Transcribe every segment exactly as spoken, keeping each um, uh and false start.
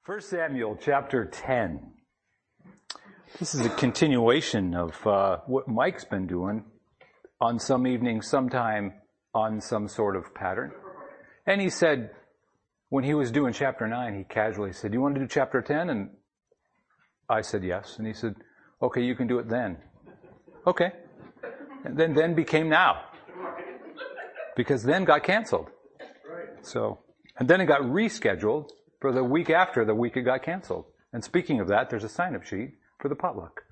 First Samuel chapter ten. This is a continuation of uh, what Mike's been doing on some evening, sometime on some sort of pattern. And he said, when he was doing chapter nine, he casually said, "Do you want to do chapter ten?" And I said yes. And he said, "Okay, you can do it then." Okay. And then then became now. Because then got canceled. So, and then it got rescheduled for the week after the week it got canceled. And speaking of that, there's a sign-up sheet for the potluck.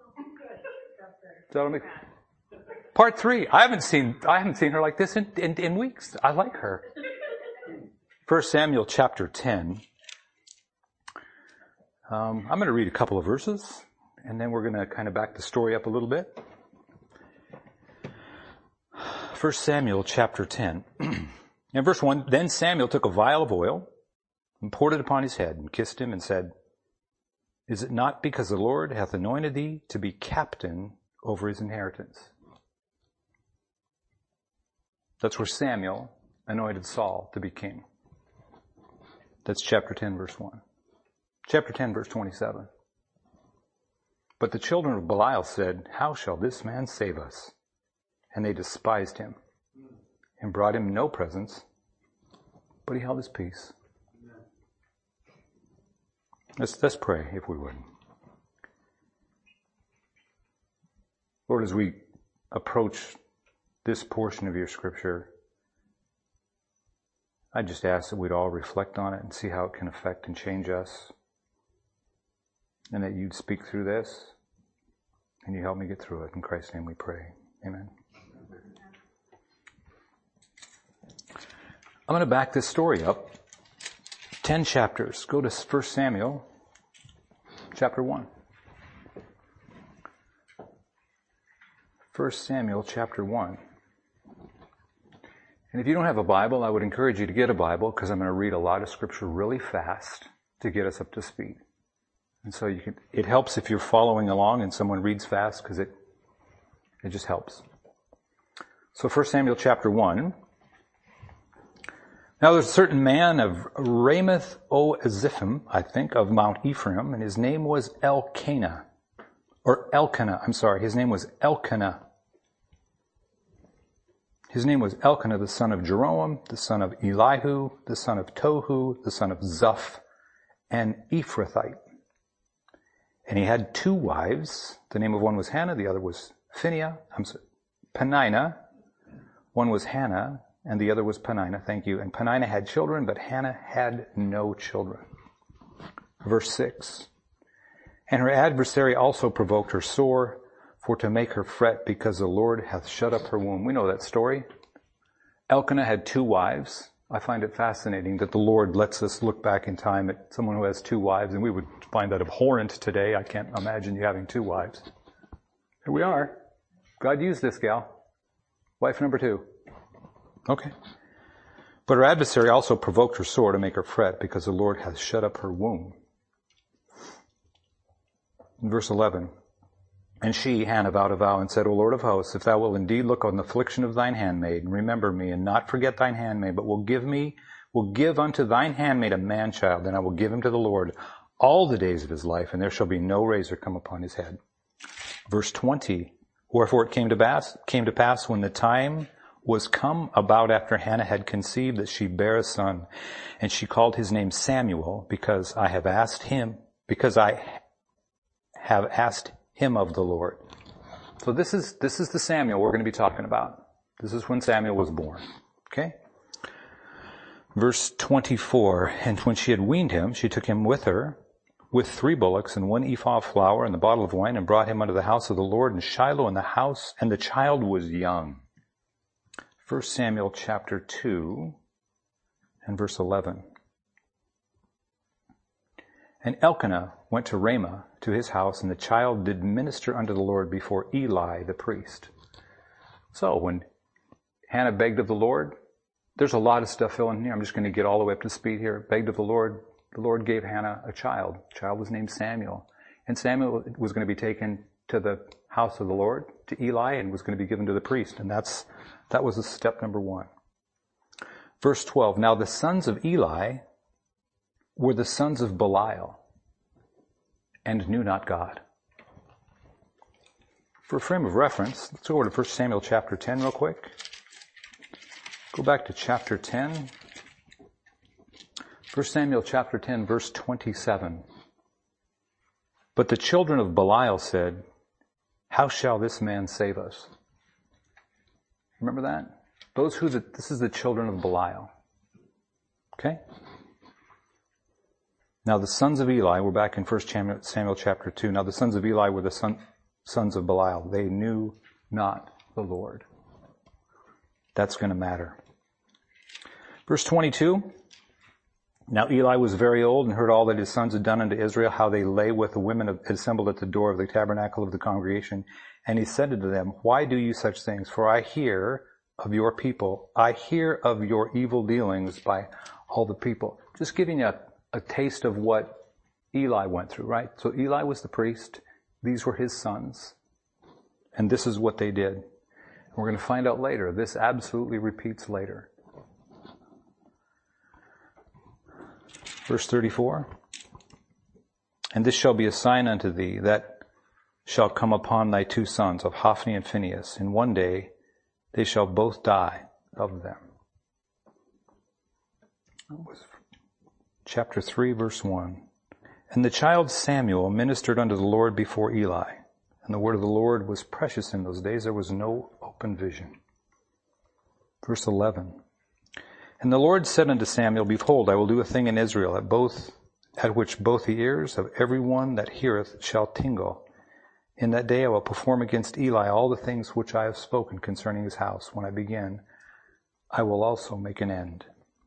So make, part three. I haven't seen I haven't seen her like this in, in, in weeks. I like her. First Samuel chapter ten. Um, I'm going to read a couple of verses, and then we're going to kind of back the story up a little bit. First Samuel chapter ten. And verse one, then Samuel took a vial of oil and poured it upon his head and kissed him and said, "Is it not because the Lord hath anointed thee to be captain over his inheritance?" That's where Samuel anointed Saul to be king. That's chapter ten, verse one. Chapter ten, verse twenty-seven. But the children of Belial said, "How shall this man save us?" And they despised him and brought him no presents, but he held his peace. Let's, let's pray, if we would. Lord, as we approach this portion of your scripture, I just ask that we'd all reflect on it and see how it can affect and change us, and that you'd speak through this, and you help me get through it. In Christ's name we pray. Amen. I'm going to back this story up. Ten chapters. Go to First Samuel, chapter one. First Samuel, chapter one. And if you don't have a Bible, I would encourage you to get a Bible, because I'm going to read a lot of scripture really fast to get us up to speed. And so you can, it helps if you're following along and someone reads fast, because it, it just helps. So First Samuel, chapter one. Now there's a certain man of Ramoth o Ziphim, I think, of Mount Ephraim, and his name was Elkanah. Or Elkanah, I'm sorry, his name was Elkanah. His name was Elkanah, the son of Jeroam, the son of Elihu, the son of Tohu, the son of Zuph, and Ephrathite. And he had two wives. The name of one was Hannah, the other was Phinehah, I'm sorry, Peninnah. One was Hannah, and the other was Peninnah, thank you. And Peninnah had children, but Hannah had no children. Verse six. And her adversary also provoked her sore, for to make her fret, because the Lord hath shut up her womb. We know that story. Elkanah had two wives. I find it fascinating that the Lord lets us look back in time at someone who has two wives, and we would find that abhorrent today. I can't imagine you having two wives. Here we are. God used this gal. Wife number two. Okay. But her adversary also provoked her sore to make her fret, because the Lord hath shut up her womb. In verse eleven. And she, Hannah, vowed a vow and said, O Lord of hosts, if thou wilt indeed look on the affliction of thine handmaid, and remember me, and not forget thine handmaid, but will give me, will give unto thine handmaid a man-child, then I will give him to the Lord all the days of his life, and there shall be no razor come upon his head. Verse twenty. Wherefore it came to pass, came to pass when the time was come about after Hannah had conceived, that she bare a son, and she called his name Samuel, because I have asked him, because I have asked him of the Lord. So this is, this is the Samuel we're going to be talking about. This is when Samuel was born. Okay? Verse twenty-four, and when she had weaned him, she took him with her, with three bullocks and one ephah of flour and the bottle of wine, and brought him unto the house of the Lord in Shiloh, in the house, and the child was young. First Samuel chapter two and verse eleven. And Elkanah went to Ramah to his house, and the child did minister unto the Lord before Eli the priest. So when Hannah begged of the Lord, there's a lot of stuff filling here. I'm just going to get all the way up to speed here. Begged of the Lord. The Lord gave Hannah a child. The child was named Samuel. And Samuel was going to be taken to the house of the Lord, to Eli, and was going to be given to the priest. And that's that was step number one. Verse twelve, now the sons of Eli were the sons of Belial and knew not God. For a frame of reference, let's go over to First Samuel chapter ten real quick. Go back to chapter ten. First Samuel chapter ten, verse twenty-seven. But the children of Belial said, how shall this man save us? Remember that? Those who, the, this is the children of Belial. Okay? Now the sons of Eli, we're back in First Samuel chapter two. Now the sons of Eli were the son, sons of Belial. They knew not the Lord. That's going to matter. Verse twenty-two. Now Eli was very old and heard all that his sons had done unto Israel, how they lay with the women assembled at the door of the tabernacle of the congregation. And he said unto them, why do you such things? For I hear of your people, I hear of your evil dealings by all the people. Just giving you a, a taste of what Eli went through, right? So Eli was the priest. These were his sons. And this is what they did. We're going to find out later. This absolutely repeats later. Verse thirty-four. And this shall be a sign unto thee that shall come upon thy two sons of Hophni and Phinehas. In one day they shall both die of them. That was chapter three, verse one. And the child Samuel ministered unto the Lord before Eli. And the word of the Lord was precious in those days. There was no open vision. Verse eleven. And the Lord said unto Samuel, behold, I will do a thing in Israel at both, at which both the ears of every one that heareth shall tingle. In that day I will perform against Eli all the things which I have spoken concerning his house. When I begin, I will also make an end.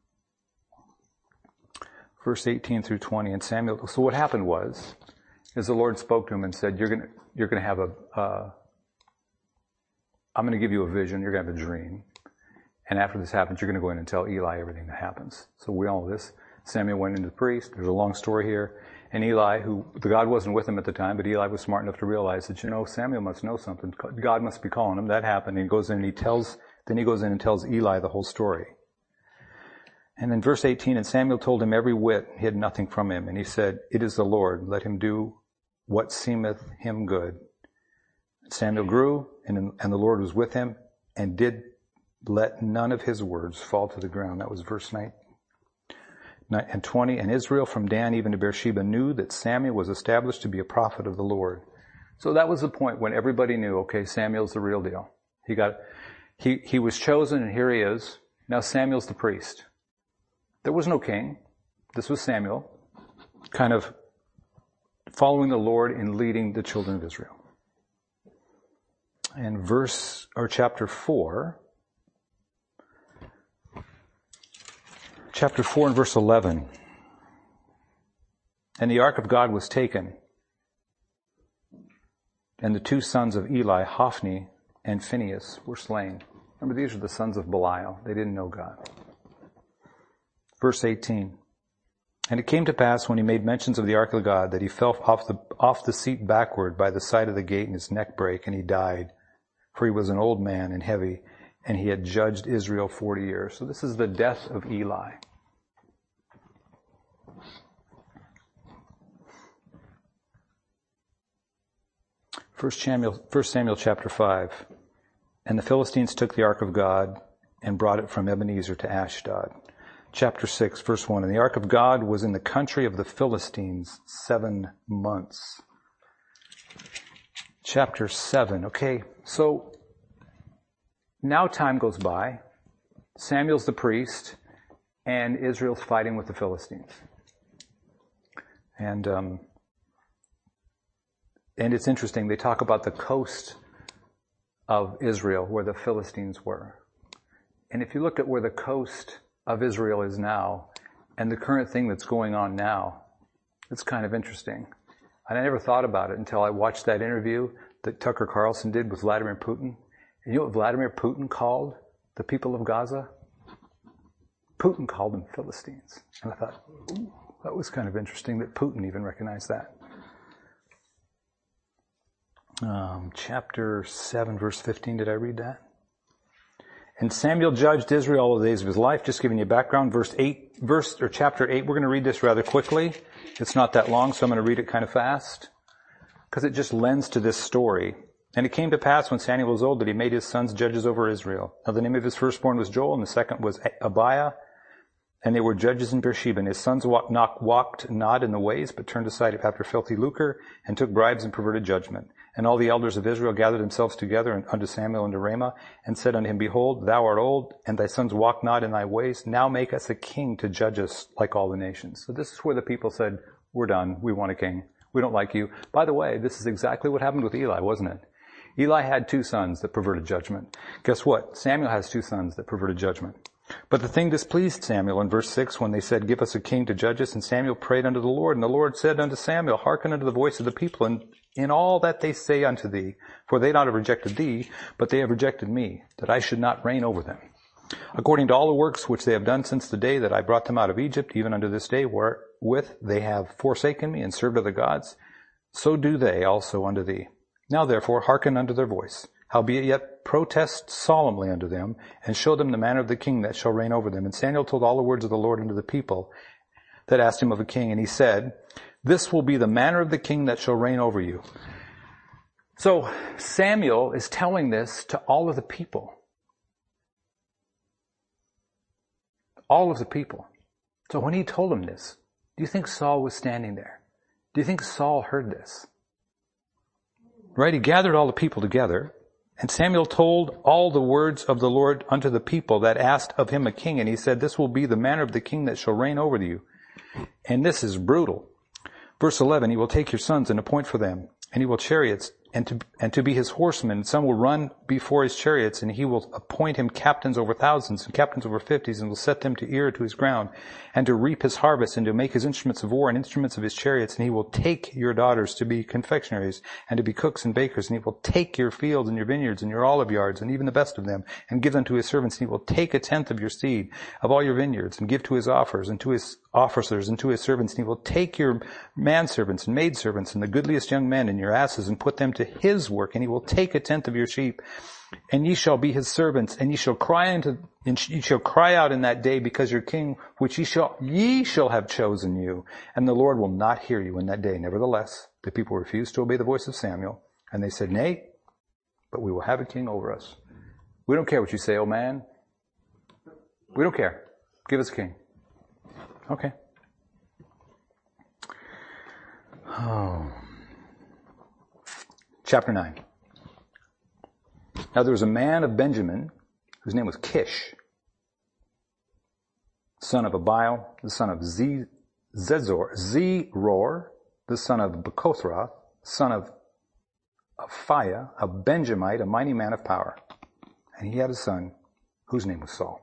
Verse eighteen through twenty. And Samuel, so what happened was, is the Lord spoke to him and said, you're going to, you're going to have a, uh, I'm going to give you a vision, you're going to have a dream. And after this happens, you're going to go in and tell Eli everything that happens. So we all know this. Samuel went into the priest. There's a long story here. And Eli, who, the God wasn't with him at the time, but Eli was smart enough to realize that, you know, Samuel must know something. God must be calling him. That happened. And he goes in and he tells, then he goes in and tells Eli the whole story. And in verse eighteen, and Samuel told him every whit, hid nothing from him. And he said, it is the Lord. Let him do what seemeth him good. Samuel grew, and, and the Lord was with him, and did let none of his words fall to the ground. That was verse nine and twenty. And Israel from Dan even to Beersheba knew that Samuel was established to be a prophet of the Lord. So that was the point when everybody knew, okay, Samuel's the real deal. He got, he, he was chosen and here he is. Now Samuel's the priest. There was no king. This was Samuel, kind of following the Lord and leading the children of Israel. And verse, or chapter four, Chapter four and verse eleven. And the ark of God was taken, and the two sons of Eli, Hophni and Phinehas, were slain. Remember, these are the sons of Belial. They didn't know God. Verse eighteen. And it came to pass when he made mentions of the ark of God that he fell off the, off the seat backward by the side of the gate and his neck brake, and he died. For he was an old man and heavy, and he had judged Israel forty years. So this is the death of Eli. First Samuel, First Samuel chapter five. And the Philistines took the ark of God and brought it from Ebenezer to Ashdod. Chapter six, verse one. And the ark of God was in the country of the Philistines seven months. Chapter seven. Okay, so now time goes by. Samuel's the priest, and Israel's fighting with the Philistines. And um, and it's interesting. They talk about the coast of Israel where the Philistines were. And if you look at where the coast of Israel is now and the current thing that's going on now, it's kind of interesting. And I never thought about it until I watched that interview that Tucker Carlson did with Vladimir Putin. And you know what Vladimir Putin called the people of Gaza? Putin called them Philistines. And I thought, ooh, that was kind of interesting that Putin even recognized that. Um, chapter seven, verse fifteen, did I read that? And Samuel judged Israel all the days of his life. Just giving you background. Verse eight, verse or chapter eight. We're going to read this rather quickly. It's not that long, so I'm going to read it kind of fast because it just lends to this story. And it came to pass when Samuel was old that he made his sons judges over Israel. Now the name of his firstborn was Joel, and the second was Abiah, and they were judges in Beersheba. And his sons walked not, walked not in the ways, but turned aside after filthy lucre, and took bribes and perverted judgment. And all the elders of Israel gathered themselves together unto Samuel unto Ramah, and said unto him, Behold, thou art old, and thy sons walk not in thy ways. Now make us a king to judge us like all the nations. So this is where the people said, we're done. We want a king. We don't like you. By the way, this is exactly what happened with Eli, wasn't it? Eli had two sons that perverted judgment. Guess what? Samuel has two sons that perverted judgment. But the thing displeased Samuel in verse six when they said, Give us a king to judge us. And Samuel prayed unto the Lord. And the Lord said unto Samuel, Hearken unto the voice of the people, and in all that they say unto thee. For they not have rejected thee, but they have rejected me, that I should not reign over them. According to all the works which they have done since the day that I brought them out of Egypt, even unto this day, wherewith they have forsaken me and served other gods, so do they also unto thee. Now therefore hearken unto their voice. Howbeit yet protest solemnly unto them, and show them the manner of the king that shall reign over them. And Samuel told all the words of the Lord unto the people that asked him of a king. And he said, This will be the manner of the king that shall reign over you. So Samuel is telling this to all of the people. All of the people. So when he told them this, do you think Saul was standing there? Do you think Saul heard this? Right? He gathered all the people together, and Samuel told all the words of the Lord unto the people that asked of him a king, and he said, This will be the manner of the king that shall reign over you. And this is brutal. Verse eleven, He will take your sons and appoint for them, and he will chariots, and to, and to be his horsemen. And some will run before his chariots, and he will appoint him captains over thousands and captains over fifties, and will set them to ear to his ground, and to reap his harvest, and to make his instruments of war and instruments of his chariots. And he will take your daughters to be confectionaries, and to be cooks and bakers. And he will take your fields and your vineyards and your olive yards, and even the best of them, and give them to his servants. And he will take a tenth of your seed, of all your vineyards, and give to his offers, and to his officers, and to his servants. And he will take your manservants and maidservants, and the goodliest young men, and your asses, and put them to his work. And he will take a tenth of your sheep, and ye shall be his servants, and ye shall cry unto, and ye shall cry out in that day, because your king, which ye shall, ye shall have chosen you, and the Lord will not hear you in that day. Nevertheless, the people refused to obey the voice of Samuel, and they said, Nay, but we will have a king over us. We don't care what you say, oh man. We don't care. Give us a king. Okay. Oh. Chapter nine. Now there was a man of Benjamin whose name was Kish, son of Abiel, the son of Z- Zezor, Zeror, the son of Bechothra, son of Aphiah, a Benjamite, a mighty man of power. And he had a son whose name was Saul.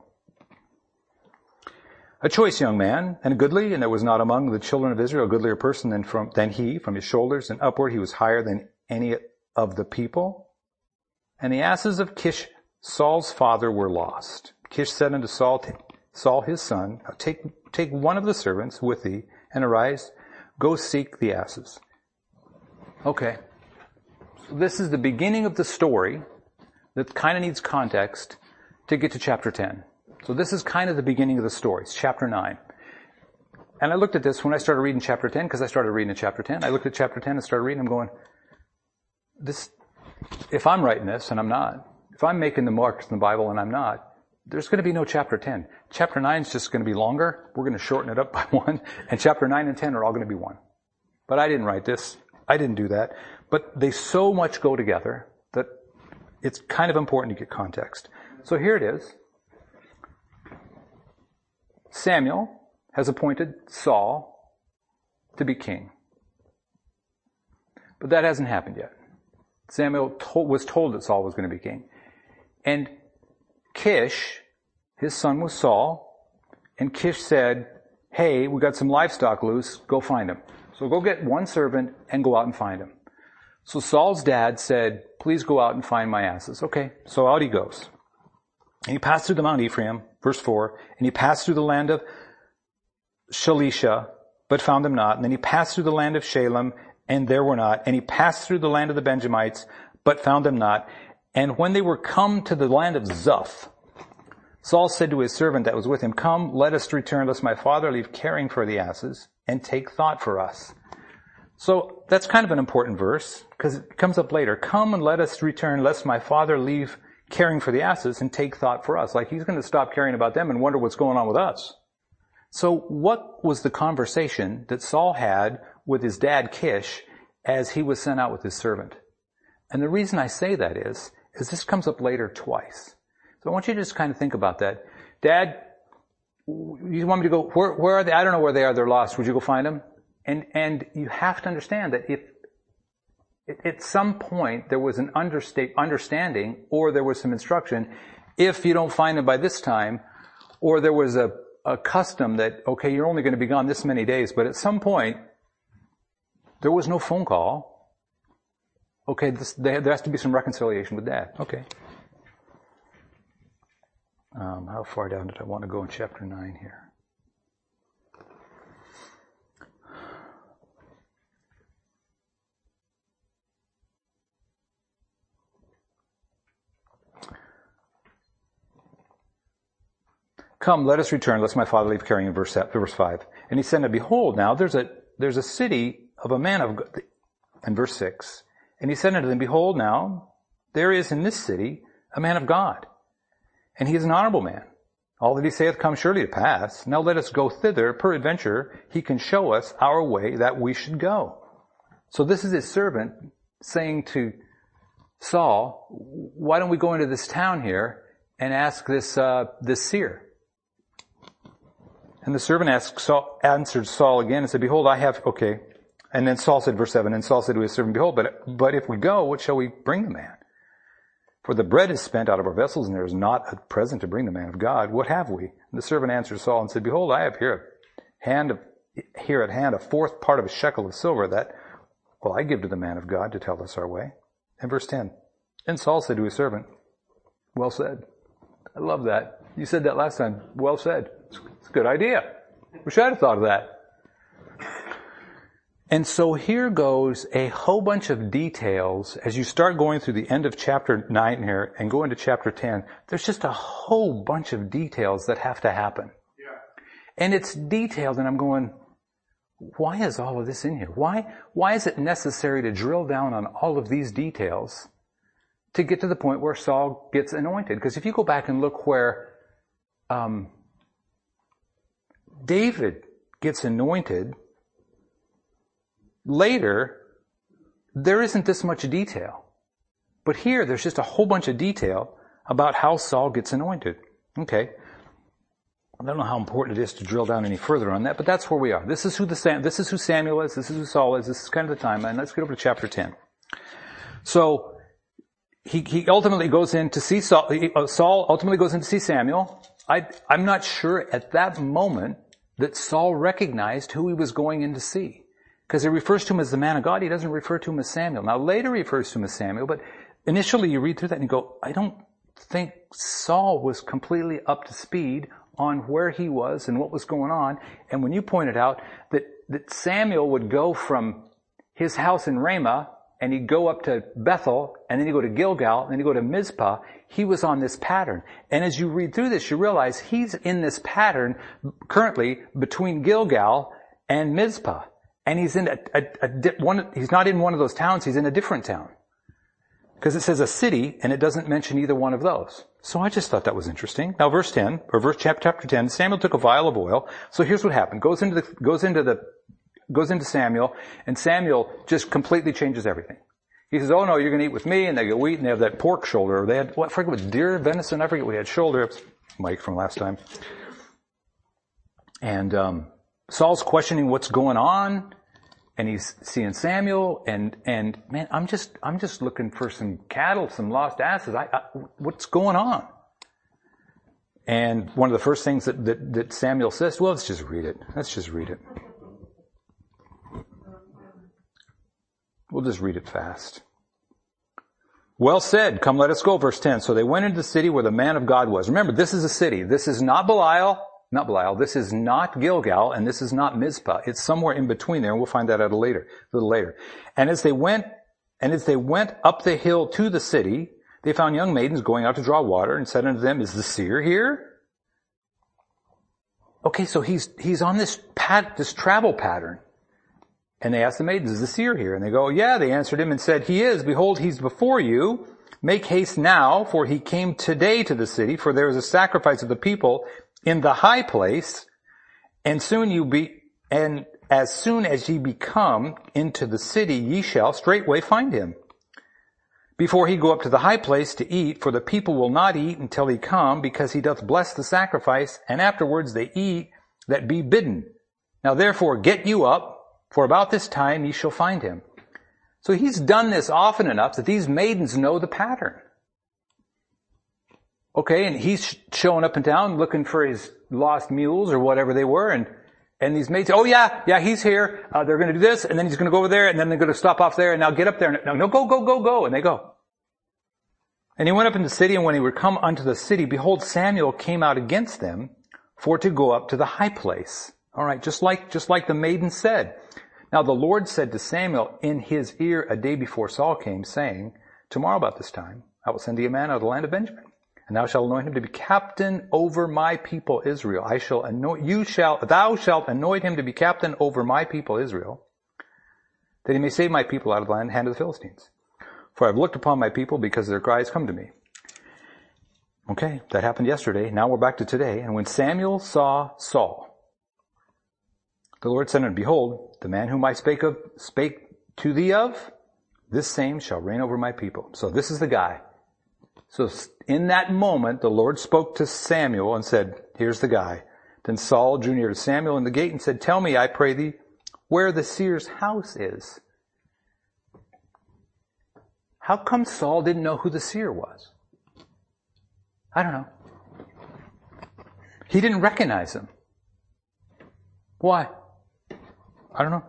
A choice young man, and a goodly, and there was not among the children of Israel a goodlier person than from than he. From his shoulders and upward he was higher than any of the people. And the asses of Kish, Saul's father, were lost. Kish said unto Saul, Saul his son, take, take one of the servants with thee, and arise, go seek the asses. Okay. So this is the beginning of the story that kind of needs context to get to chapter ten. So this is kind of the beginning of the story. It's chapter nine. And I looked at this when I started reading chapter ten, because I started reading in chapter ten. I looked at chapter ten and started reading. I'm going, this, if I'm writing this, and I'm not, if I'm making the marks in the Bible and I'm not, there's going to be no chapter ten. Chapter nine is just going to be longer. We're going to shorten it up by one. And chapter nine and ten are all going to be one. But I didn't write this. I didn't do that. But they so much go together that it's kind of important to get context. So here it is. Samuel has appointed Saul to be king. But that hasn't happened yet. Samuel told, was told that Saul was going to be king. And Kish, his son was Saul, and Kish said, hey, we got some livestock loose, go find him. So go get one servant and go out and find him. So Saul's dad said, please go out and find my asses. Okay, so out he goes. And he passed through the Mount Ephraim, verse four, and he passed through the land of Shalisha, but found them not. And then he passed through the land of Shalem, and there were not. And he passed through the land of the Benjamites, but found them not. And when they were come to the land of Zuph, Saul said to his servant that was with him, come, let us return, lest my father leave caring for the asses, and take thought for us. So that's kind of an important verse, because it comes up later. Come and let us return, lest my father leave caring for the asses, and take thought for us. Like he's going to stop caring about them and wonder what's going on with us. So what was the conversation that Saul had with his dad Kish as he was sent out with his servant? And the reason I say that is, is this comes up later twice. So I want you to just kind of think about that. Dad, you want me to go, where, where are they? I don't know where they are. They're lost. Would you go find them? And, and you have to understand that if at some point there was an understate, understanding or there was some instruction, if you don't find them by this time, or there was a, a custom that, okay, you're only going to be gone this many days, but at some point there was no phone call. Okay, this, there has to be some reconciliation with Dad. Okay. Um, how far down did I want to go in chapter nine here? Come, let us return, lest my father leave carrying in verse, verse five. And he said, behold, now there's a, there's a city of a man of God. And verse six. And he said unto them, behold, now there is in this city a man of God. And he is an honorable man. All that he saith come surely to pass. Now let us go thither. Peradventure, he can show us our way that we should go. So this is his servant saying to Saul, why don't we go into this town here and ask this, uh, this seer? And the servant asked Saul, answered Saul again and said, behold, I have, okay. And then Saul said, verse seven, and Saul said to his servant, behold, but, but if we go, what shall we bring the man? For the bread is spent out of our vessels, and there is not a present to bring the man of God. What have we? And the servant answered Saul and said, behold, I have here a hand of, here at hand a fourth part of a shekel of silver that, well, I give to the man of God to tell us our way. And verse ten. And Saul said to his servant, well said. I love that. You said that last time. Well said. It's a good idea. Wish I'd have thought of that. And so here goes a whole bunch of details as you start going through the end of chapter nine here and go into chapter ten. There's just a whole bunch of details that have to happen. Yeah. And it's detailed, and I'm going, why is all of this in here? Why, why is it necessary to drill down on all of these details to get to the point where Saul gets anointed? Because if you go back and look where um, David gets anointed, later, there isn't this much detail. But here, there's just a whole bunch of detail about how Saul gets anointed. Okay. I don't know how important it is to drill down any further on that, but that's where we are. This is who the Sam, this is who Samuel is, this is who Saul is, this is kind of the timeline. Let's get over to chapter ten. So, he, he ultimately goes in to see Saul, uh, Saul ultimately goes in to see Samuel. I, I'm not sure at that moment that Saul recognized who he was going in to see. Because he refers to him as the man of God, he doesn't refer to him as Samuel. Now later he refers to him as Samuel, but initially you read through that and you go, I don't think Saul was completely up to speed on where he was and what was going on. And when you pointed out that, that Samuel would go from his house in Ramah and he'd go up to Bethel and then he'd go to Gilgal and then he'd go to Mizpah, he was on this pattern. And as you read through this, you realize he's in this pattern currently between Gilgal and Mizpah. And he's in a, a, a one, he's not in one of those towns, he's in a different town. Because it says a city, and it doesn't mention either one of those. So I just thought that was interesting. Now verse ten, or verse chapter ten, Samuel took a vial of oil. So here's what happened. Goes into the, goes into the, goes into Samuel, and Samuel just completely changes everything. He says, oh no, you're gonna eat with me, and they go eat, and they have that pork shoulder. They had, what, I forget what, deer, venison, I forget what he had, shoulder. It's Mike from last time. And, um, Saul's questioning what's going on, and he's seeing Samuel, and, and man, I'm just, I'm just looking for some cattle, some lost asses. I, I, what's going on? And one of the first things that, that, that Samuel says, well, let's just read it. Let's just read it. We'll just read it fast. Well said, come let us go, verse ten. So they went into the city where the man of God was. Remember, this is a city. This is not Belial. Not Belial. This is not Gilgal, and this is not Mizpah. It's somewhere in between there, and we'll find that out later, a little later. And as they went, and as they went up the hill to the city, they found young maidens going out to draw water, and said unto them, is the seer here? okay, so he's, he's on this pat, this travel pattern. And they asked the maidens, is the seer here? And they go, yeah. They answered him and said, he is. Behold, he's before you. Make haste now, for he came today to the city, for there is a sacrifice of the people in the high place. And soon you be, and as soon as ye be come into the city, ye shall straightway find him. Before he go up to the high place to eat, for the people will not eat until he come, because he doth bless the sacrifice, and afterwards they eat that be bidden. Now therefore get you up, for about this time ye shall find him. So he's done this often enough that these maidens know the pattern. Okay, and he's showing up in town looking for his lost mules or whatever they were, and and these maids say, oh yeah, yeah, he's here, uh, they're gonna do this, and then he's gonna go over there, and then they're gonna stop off there, and now get up there, and no, no, go, go, go, go, and they go. And he went up into the city, and when he would come unto the city, behold, Samuel came out against them for to go up to the high place. Alright, just like, just like the maiden said. Now the Lord said to Samuel in his ear a day before Saul came, saying, tomorrow about this time, I will send thee a man out of the land of Benjamin, and thou shalt anoint him to be captain over my people Israel. I shall anoint, you shall, thou shalt anoint him to be captain over my people Israel, that he may save my people out of the land, hand of the Philistines. For I have looked upon my people because their cries come to me. Okay, that happened yesterday. Now we're back to today. And when Samuel saw Saul, the Lord said unto him, behold, the man whom I spake of, spake to thee of, this same shall reign over my people. So this is the guy. So in that moment, the Lord spoke to Samuel and said, here's the guy. Then Saul drew near to Samuel in the gate and said, tell me, I pray thee, where the seer's house is. How come Saul didn't know who the seer was? I don't know. He didn't recognize him. Why? I don't know.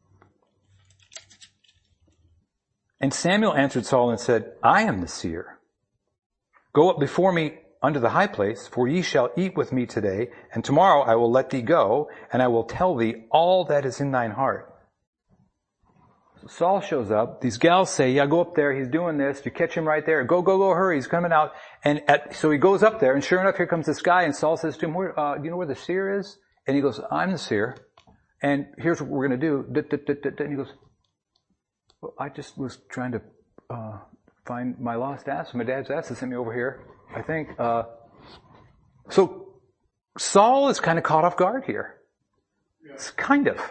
And Samuel answered Saul and said, I am the seer. Go up before me unto the high place, for ye shall eat with me today, and tomorrow I will let thee go, and I will tell thee all that is in thine heart. So Saul shows up. These gals say, yeah, go up there. He's doing this. You catch him right there. Go, go, go, hurry. He's coming out. And at, so he goes up there, and sure enough, here comes this guy, and Saul says to him, where, uh, do you know where the seer is? And he goes, I'm the seer. And here's what we're going to do. And he goes, well, I just was trying to uh, find my lost ass. My dad's ass has sent me over here, I think. Uh, so Saul is kind of caught off guard here. It's kind of.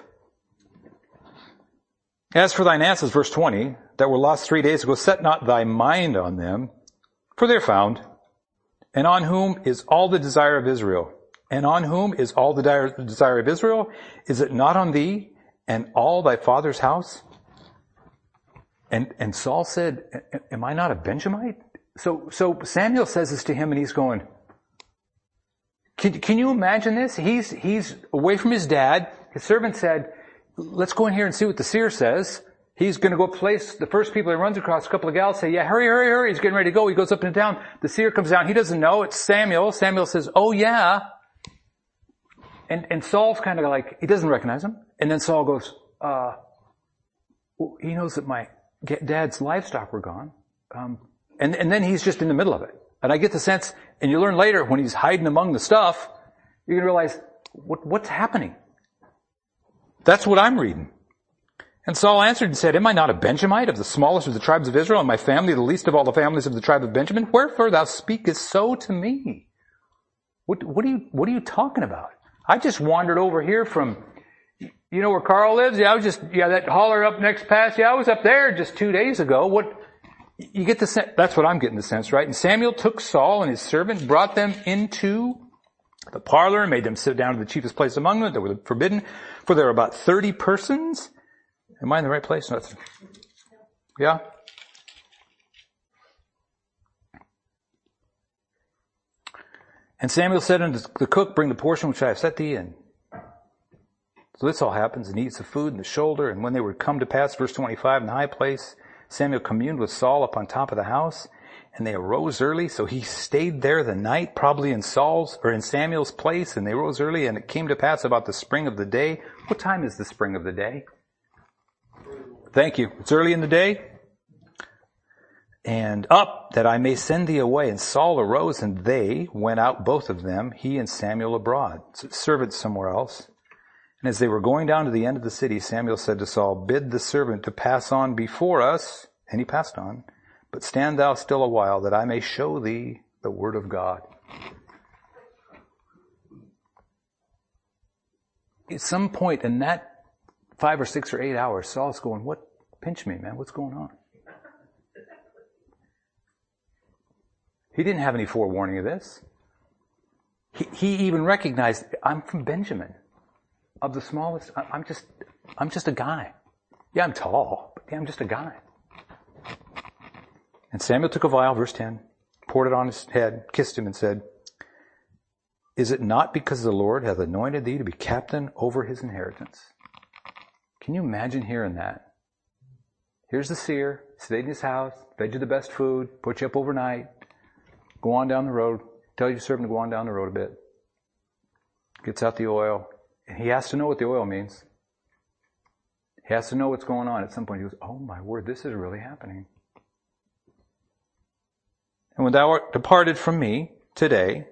As for thine asses, verse twenty, that were lost three days ago, set not thy mind on them, for they're found. And on whom is all the desire of Israel? And on whom is all the desire of Israel? Is it not on thee and all thy father's house? And, and Saul said, am I not a Benjamite? So, so Samuel says this to him and he's going, can, can you imagine this? He's, he's away from his dad. His servant said, let's go in here and see what the seer says. He's going to go place, the first people he runs across, a couple of gals say, yeah, hurry, hurry, hurry. He's getting ready to go. He goes up into town. The seer comes down. He doesn't know. It's Samuel. Samuel says, oh yeah. And, and Saul's kind of like, he doesn't recognize him. And then Saul goes, uh, well, he knows that my dad's livestock were gone. Um, and, and then he's just in the middle of it. And I get the sense, and you learn later when he's hiding among the stuff, you're going to realize, what, what's happening? That's what I'm reading. And Saul answered and said, am I not a Benjamite of the smallest of the tribes of Israel, and my family the least of all the families of the tribe of Benjamin? Wherefore thou speakest so to me? What, what are you, what are you talking about? I just wandered over here from, you know where Carl lives? Yeah, I was just, yeah, that holler up next pass. Yeah, I was up there just two days ago. What, you get the sense, that's what I'm getting the sense, right? And Samuel took Saul and his servant, brought them into the parlor, and made them sit down to the chiefest place among them that were forbidden, for there were about thirty persons. Am I in the right place? No, yeah? And Samuel said unto the cook, bring the portion which I have set thee in. So this all happens, and he eats the food and the shoulder. And when they were come to pass, verse twenty-five, in the high place, Samuel communed with Saul upon top of the house, and they arose early. So he stayed there the night, probably in Saul's or in Samuel's place, and they rose early, and it came to pass about the spring of the day. What time is the spring of the day? Thank you. It's early in the day. And up, that I may send thee away. And Saul arose, and they went out, both of them, he and Samuel abroad. So servants somewhere else. And as they were going down to the end of the city, Samuel said to Saul, bid the servant to pass on before us. And he passed on. But stand thou still a while, that I may show thee the word of God. At some point in that five or six or eight hours, Saul's going, what? Pinch me, man. What's going on? He didn't have any forewarning of this. He, he even recognized, I'm from Benjamin, of the smallest. I'm just, I'm just a guy. Yeah, I'm tall, but yeah, I'm just a guy. And Samuel took a vial, verse ten, poured it on his head, kissed him, and said, is it not because the Lord hath anointed thee to be captain over his inheritance? Can you imagine hearing that? Here's the seer, stayed in his house, fed you the best food, put you up overnight. Go on down the road. Tell your servant to go on down the road a bit. Gets out the oil. And he has to know what the oil means. He has to know what's going on. At some point he goes, oh my word, this is really happening. And when thou art departed from me today,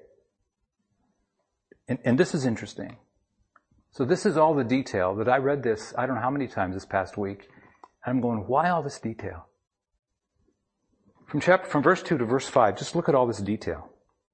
and, and this is interesting. So this is all the detail that I read this, I don't know how many times this past week. And I'm going, why all this detail? From chapter, from verse two to verse five, just look at all this detail.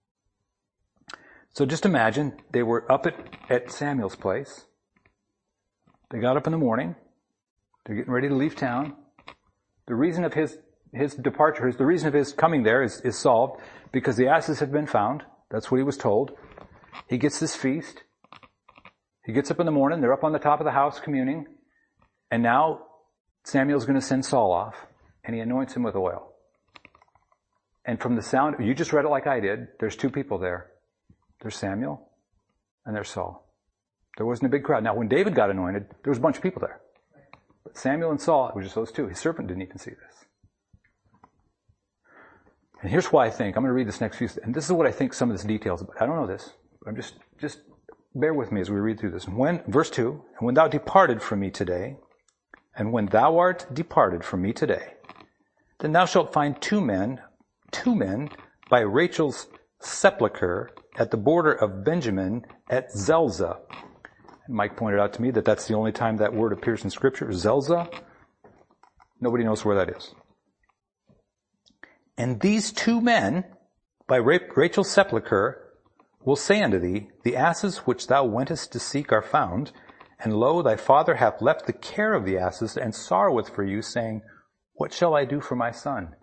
So just imagine they were up at, at Samuel's place. They got up in the morning. They're getting ready to leave town. The reason of his, his departure, is the reason of his coming there is, is solved because the asses have been found. That's what he was told. He gets this feast. He gets up in the morning. They're up on the top of the house communing. And now Samuel's going to send Saul off and he anoints him with oil. And from the sound, you just read it like I did, there's two people there. There's Samuel and there's Saul. There wasn't a big crowd. Now, when David got anointed, there was a bunch of people there. But Samuel and Saul, it was just those two. His servant didn't even see this. And here's why I think, I'm going to read this next few, and this is what I think some of this details about. I don't know this. I'm just, just bear with me as we read through this. And when, verse two, and when thou departed from me today, and when thou art departed from me today, then thou shalt find two men two men by Rachel's sepulchre at the border of Benjamin at Zelzah. And Mike pointed out to me that that's the only time that word appears in Scripture, Zelzah. Nobody knows where that is. And these two men by Rachel's sepulchre will say unto thee, the asses which thou wentest to seek are found, and lo, thy father hath left the care of the asses, and sorroweth for you, saying, what shall I do for my son?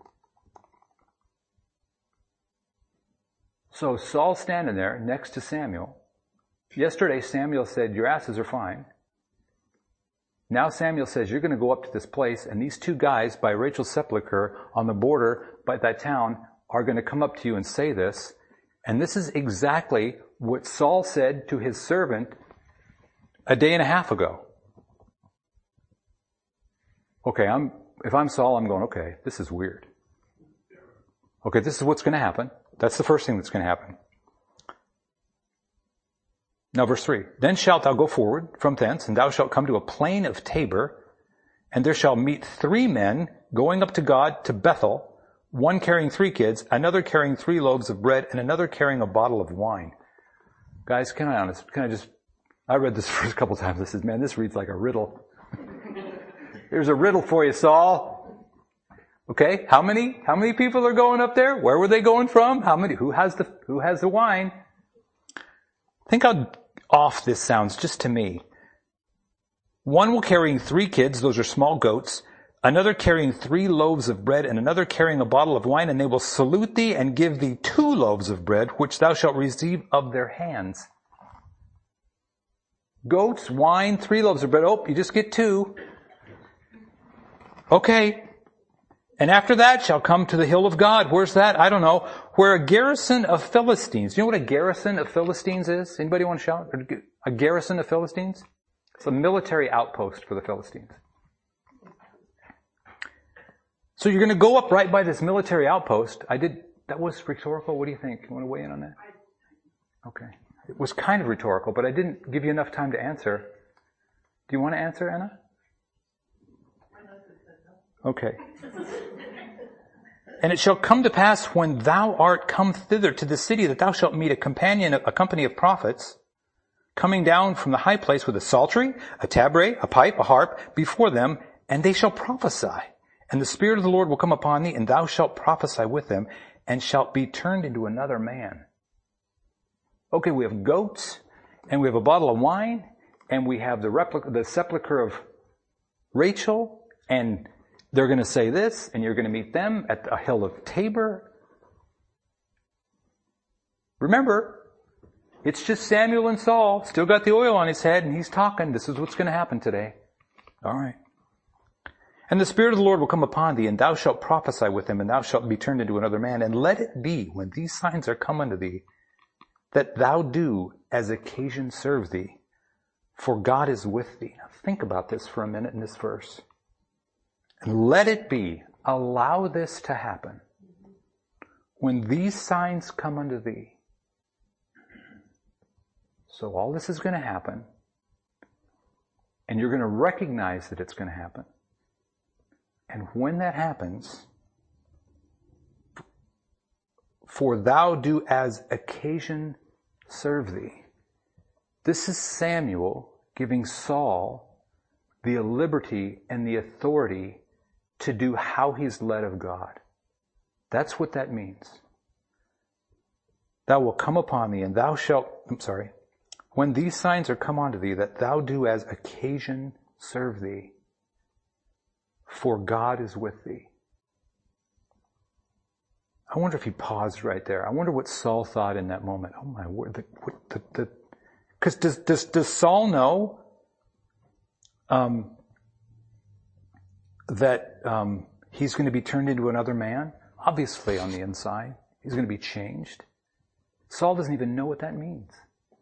So Saul's standing there next to Samuel. Yesterday Samuel said, your asses are fine. Now Samuel says, you're going to go up to this place, and these two guys by Rachel's sepulchre on the border by that town are going to come up to you and say this. And this is exactly what Saul said to his servant a day and a half ago. Okay, I'm, if I'm Saul, I'm going, okay, this is weird. Okay, this is what's going to happen. That's the first thing that's going to happen. Now verse three. Then shalt thou go forward from thence, and thou shalt come to a plain of Tabor, and there shall meet three men going up to God to Bethel, one carrying three kids, another carrying three loaves of bread, and another carrying a bottle of wine. Guys, can I honest, can I just, I read this first couple times. I said, man, this reads like a riddle. Here's a riddle for you, Saul. Okay, how many, how many people are going up there? Where were they going from? How many, who has the, who has the wine? Think how off this sounds just to me. One will carrying three kids, those are small goats, another carrying three loaves of bread, and another carrying a bottle of wine, and they will salute thee and give thee two loaves of bread, which thou shalt receive of their hands. Goats, wine, three loaves of bread. Oh, you just get two. Okay. And after that shall come to the hill of God. Where's that? I don't know. Where a garrison of Philistines. You know what a garrison of Philistines is? Anybody want to shout? A garrison of Philistines? It's a military outpost for the Philistines. So you're going to go up right by this military outpost. I did, that was rhetorical. What do you think? You want to weigh in on that? Okay. It was kind of rhetorical, but I didn't give you enough time to answer. Do you want to answer, Anna? Okay. and it shall come to pass when thou art come thither to the city that thou shalt meet a companion, a company of prophets, coming down from the high place with a psaltery, a tabret, a pipe, a harp before them, and they shall prophesy. And the Spirit of the Lord will come upon thee, and thou shalt prophesy with them, and shalt be turned into another man. Okay, we have goats, and we have a bottle of wine, and we have the replica, the sepulcher of Rachel, and they're going to say this, and you're going to meet them at the hill of Tabor. Remember, it's just Samuel and Saul, still got the oil on his head, and he's talking. This is what's going to happen today. All right. And the Spirit of the Lord will come upon thee, and thou shalt prophesy with him, and thou shalt be turned into another man. And let it be, when these signs are come unto thee, that thou do as occasion serve thee, for God is with thee. Now think about this for a minute in this verse. And let it be, allow this to happen, when these signs come unto thee. So all this is going to happen, and you're going to recognize that it's going to happen. And when that happens, for thou do as occasion serve thee. This is Samuel giving Saul the liberty and the authority to do how he's led of God. That's what that means. Thou will come upon thee, and thou shalt, I'm sorry, when these signs are come unto thee, that thou do as occasion serve thee. For God is with thee. I wonder if he paused right there. I wonder what Saul thought in that moment. Oh my word. The, the, the, Because does, does, does Saul know um, that um, he's going to be turned into another man? Obviously on the inside. He's going to be changed. Saul doesn't even know what that means.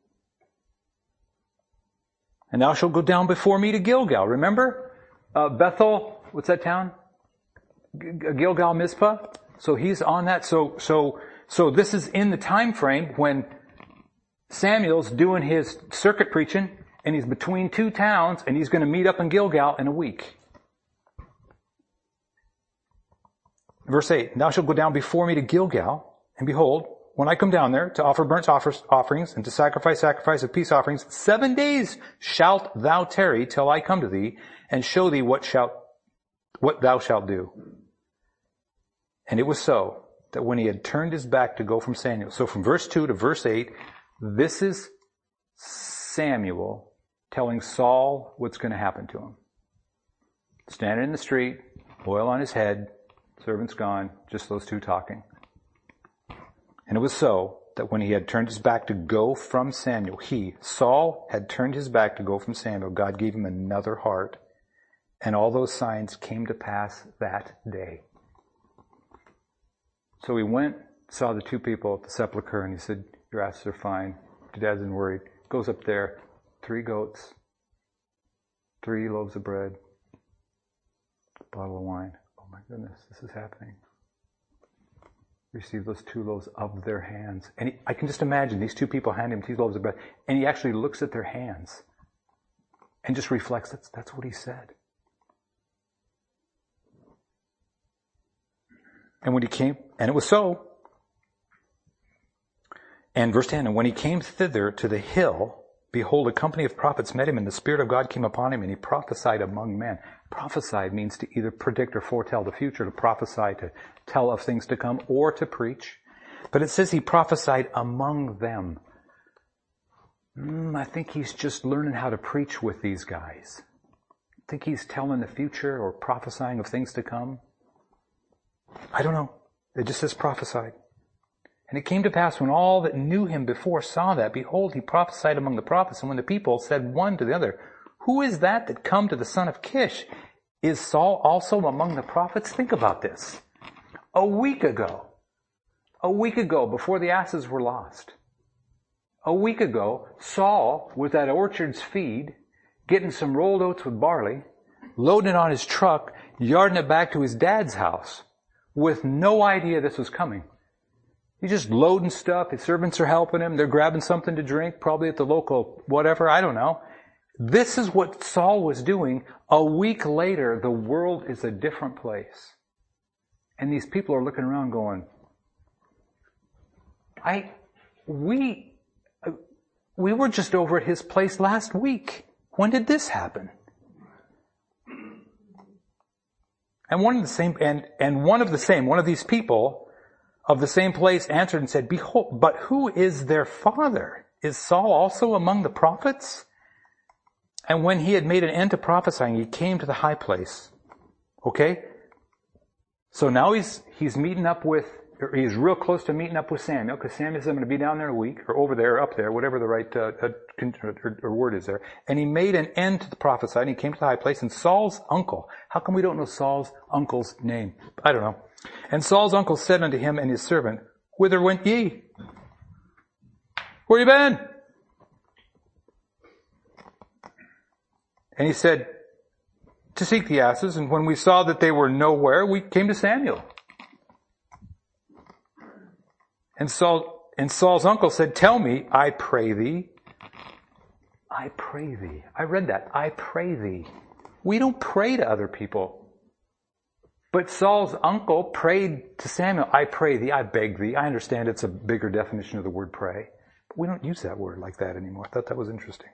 And thou shalt go down before me to Gilgal. Remember? Uh, Bethel... What's that town? Gilgal, Mizpah. So he's on that. So, so, so this is in the time frame when Samuel's doing his circuit preaching, and he's between two towns, and he's going to meet up in Gilgal in a week. Verse eight, thou shalt go down before me to Gilgal, and behold, when I come down there to offer burnt offerings and to sacrifice sacrifice of peace offerings, seven days shalt thou tarry till I come to thee, and show thee what shalt what thou shalt do. And it was so that when he had turned his back to go from Samuel, so from verse two to verse eight, this is Samuel telling Saul what's going to happen to him. Standing in the street, oil on his head, servant's gone, just those two talking. And it was so that when he had turned his back to go from Samuel, he, Saul, had turned his back to go from Samuel, God gave him another heart. And all those signs came to pass that day. So he went, saw the two people at the sepulcher, and he said, your asses are fine. Your dad's isn't worried. Goes up there, three goats, three loaves of bread, a bottle of wine. Oh my goodness, this is happening. Receive those two loaves of their hands. And he, I can just imagine these two people hand him two loaves of bread, and he actually looks at their hands and just reflects, that's, that's what he said. And when he came, and it was so. And verse ten, and when he came thither to the hill, behold, a company of prophets met him, and the Spirit of God came upon him, and he prophesied among men. Prophesied means to either predict or foretell the future, to prophesy, to tell of things to come, or to preach. But it says he prophesied among them. Mm, I think he's just learning how to preach with these guys. I think he's telling the future or prophesying of things to come. I don't know. It just says prophesied. And it came to pass when all that knew him before saw that, behold, he prophesied among the prophets. And when the people said one to the other, who is that that come to the son of Kish? Is Saul also among the prophets? Think about this. A week ago, a week ago, before the asses were lost, a week ago, Saul was at Orchard's feed, getting some rolled oats with barley, loading it on his truck, yarding it back to his dad's house, with no idea this was coming. He's just loading stuff. His servants are helping him. They're grabbing something to drink, probably at the local whatever, I don't know. This is what Saul was doing. A week later, the world is a different place. And these people are looking around going, I, we, we were just over at his place last week. When did this happen? And one of the same, and, and one of the same, one of these people of the same place answered and said, behold, but who is their father? Is Saul also among the prophets? And when he had made an end to prophesying, he came to the high place. Okay? So now he's, he's meeting up with, or he's real close to meeting up with Samuel, because Samuel said, I'm going to be down there in a week, or over there, or up there, whatever the right uh, or, or word is there. And he made an end to the prophesying, and he came to the high place, and Saul's uncle, how come we don't know Saul's uncle's name? I don't know. And Saul's uncle said unto him and his servant, whither went ye? Where you been? And he said, to seek the asses, and when we saw that they were nowhere, we came to Samuel. And Saul, and Saul's uncle said, tell me, I pray thee. I pray thee. I read that. I pray thee. We don't pray to other people. But Saul's uncle prayed to Samuel, I pray thee, I beg thee. I understand it's a bigger definition of the word pray. But we don't use that word like that anymore. I thought that was interesting.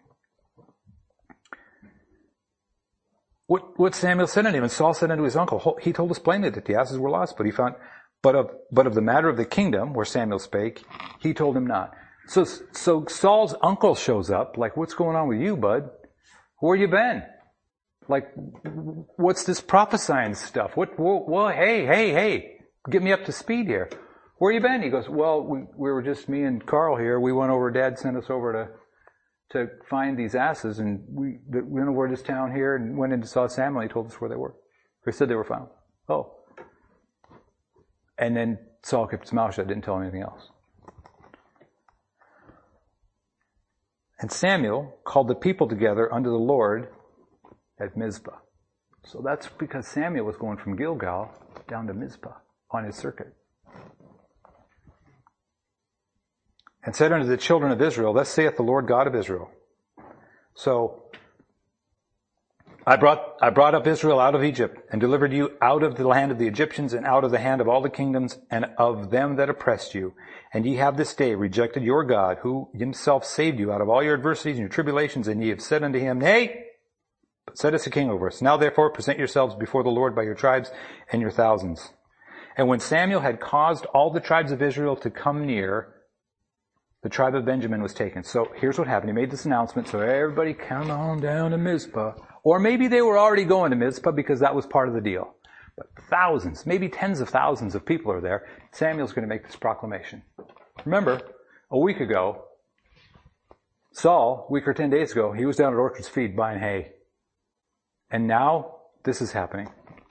What, what Samuel said unto him, and Saul said unto his uncle, he told us plainly that the asses were lost, but he found, but of, but of the matter of the kingdom, where Samuel spake, he told him not. So, so Saul's uncle shows up, like, what's going on with you, bud? Where you been? Like, what's this prophesying stuff? What, what, well, hey, hey, hey, get me up to speed here. Where you been? He goes, well, we, we were just, me and Carl here, we went over, Dad sent us over to, to find these asses, and we, we went over this town here and went in and saw Samuel. He told us where they were. He said they were found. Oh. And then Saul kept his mouth shut, didn't tell him anything else. And Samuel called the people together unto the Lord at Mizpah. So that's because Samuel was going from Gilgal down to Mizpah on his circuit. And said unto the children of Israel, thus saith the Lord God of Israel. So, I brought, I brought up Israel out of Egypt, and delivered you out of the land of the Egyptians, and out of the hand of all the kingdoms, and of them that oppressed you. And ye have this day rejected your God, who himself saved you out of all your adversities and your tribulations, and ye have said unto him, Nay, but set us a king over us. Now therefore present yourselves before the Lord by your tribes and your thousands. And when Samuel had caused all the tribes of Israel to come near, the tribe of Benjamin was taken. So here's what happened. He made this announcement, so everybody come on down to Mizpah. Or maybe they were already going to Mizpah because that was part of the deal. But thousands, maybe tens of thousands of people are there. Samuel's going to make this proclamation. Remember, a week ago, Saul, a week or ten days ago, he was down at Orchard's Feed buying hay. And now, this is happening.